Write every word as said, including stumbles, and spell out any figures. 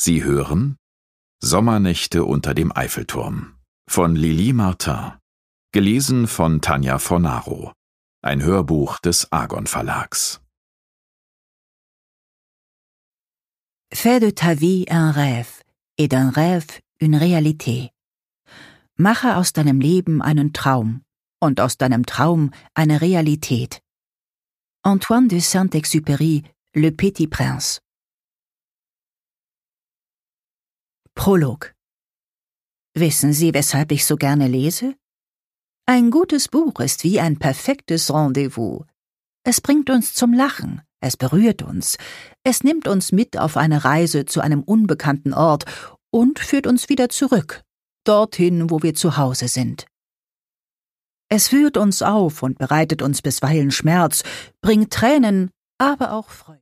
Sie hören Sommernächte unter dem Eiffelturm von Lili Martin, gelesen von Tanja Fornaro, ein Hörbuch des Argon Verlags. Fais de ta vie un rêve et d'un rêve une réalité. Mache aus deinem Leben einen Traum und aus deinem Traum eine Realität. Antoine de Saint-Exupéry, Le Petit Prince. Prolog. Wissen Sie, weshalb ich so gerne lese? Ein gutes Buch ist wie ein perfektes Rendezvous. Es bringt uns zum Lachen, es berührt uns, es nimmt uns mit auf eine Reise zu einem unbekannten Ort und führt uns wieder zurück, dorthin, wo wir zu Hause sind. Es führt uns auf und bereitet uns bisweilen Schmerz, bringt Tränen, aber auch Freude.